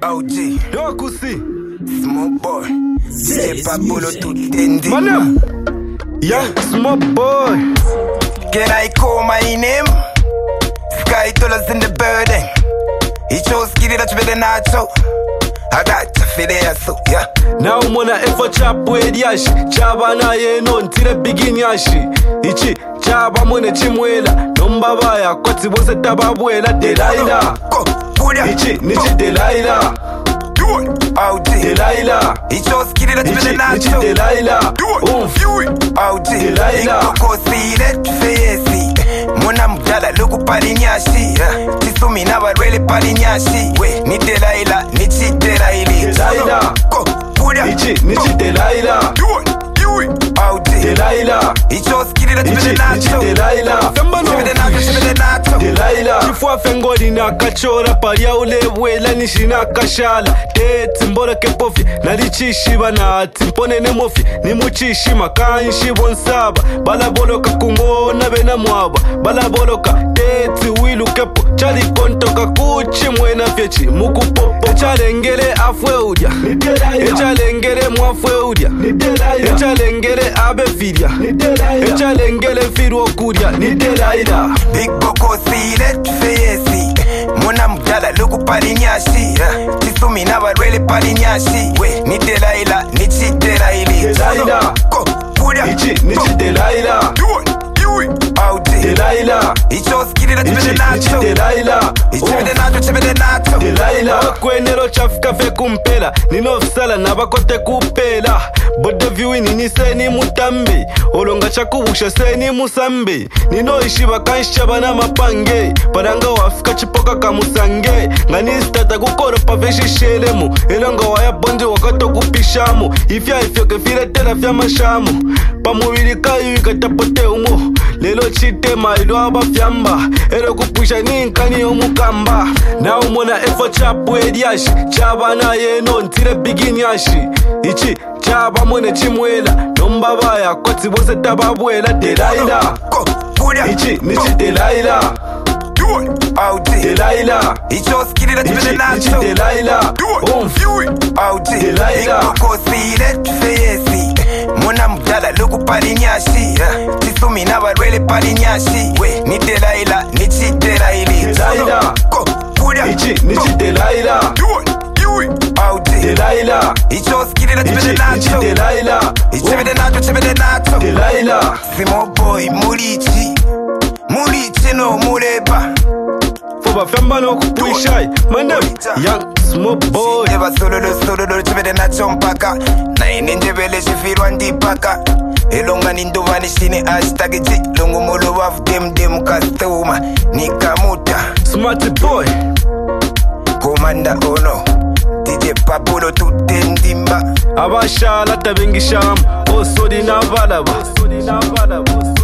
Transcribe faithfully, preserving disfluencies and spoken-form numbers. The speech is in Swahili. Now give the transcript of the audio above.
O G Dokusi Small boy D J Pablo to Tendi Manam Young small boy. Can I call my name? Sky dollars in the building. He chose Kitty that's with the nacho. I got to fit there so yeah. Now mona efo chapu ediashi Chaba na ye non tire begin yashi Ichi chaba mwene chimwela Nomba baya kwati bose tababuela Delilah Ichi nichi Delilah O G Delilah He chose Kitty that's with the Nichi nacho. Delilah O G Delilah Iko sile fesi Muna mjala luku pali nyashi Tisumi na barwele pali nyashi Ni Delilah, nichi Delilah Delilah Ichi nichi Delilah O G Delilah He chose Kitty that's with the nacho. Delilah With the nacho, with the nacho. Delilah Chifua fengoli na kachora Paria ulewela nishi na kashala Teti mbora kepofi Nalichishi bana Timpone ne mofi Nimuchishi makanshi bonsaba Balaboloka kumona bena mwaba Balaboloka Teti wilu kepo Chali kontoka kuchi mwena fyechi Muku popo Echalengele afwe udia Echalengele mwafwe udia Echalengele abe fidia Echalengele firu okudia Ni Delilah Big Boko sile fesi Muna mjala luku pali nyashi Tisumi na barwele pali nyashi Ni Delilah, nichi Delilah Delilah Ichi nichi Delilah O G Delilah He chose Kitty that's with the Ichi nacho. Delilah Ichi with the nacho, ichi with the nacho. Delilah Kwenero chafika fe kumpela Ninofsala nabakote kupela Bode viwi nini seni mutambi Olonga chakubusha seni musambi Nino ishiba kansha bana mapange Paranga wafika chipoka kamusange Ngani stata kukoro paveshi shelemu Elonga waya bondi wakato kupishamu Ifya ifyo kefile tela fya mashamu Pamubili kayu ikatapote umo Lelo chite mailu aba fyamba Ero kupusha ninkani omukamba Na umona efo chapu ediashi Chaba na ye non tire begin yashi Ichi chaba mwene chimwela Nomba baya kwati bose tababuela Delilah Ichi nichi Delilah O G Delilah He chose Kitty that's with the Ichi nichi nacho. Delilah O G Delilah Iko sile fesi Muna mjala luku pali nyashi Tisumi na barwele pali nyashi Ni Delilah, nichi Delilah Delilah Ichi nichi Delilah O G Delilah He chose Kitty that's with the Ichi nichi nacho. Delilah Ichi with the nacho, ichi with the nacho. Delilah Small boy, mulichi Mulichi no muleba Foba fyamba no kupuishai Mandem Young small boy Neva solo lo solo lo ichi with the nacho mpaka Na ininje vele shifirwa ndipaka Elonga ninduva nishine hashtag G Longo molo waf dem dem kastoma Nikamuta Smart boy Komanda ono D J Pablo to Tendimba Abashala tabengisham Osodi na balaba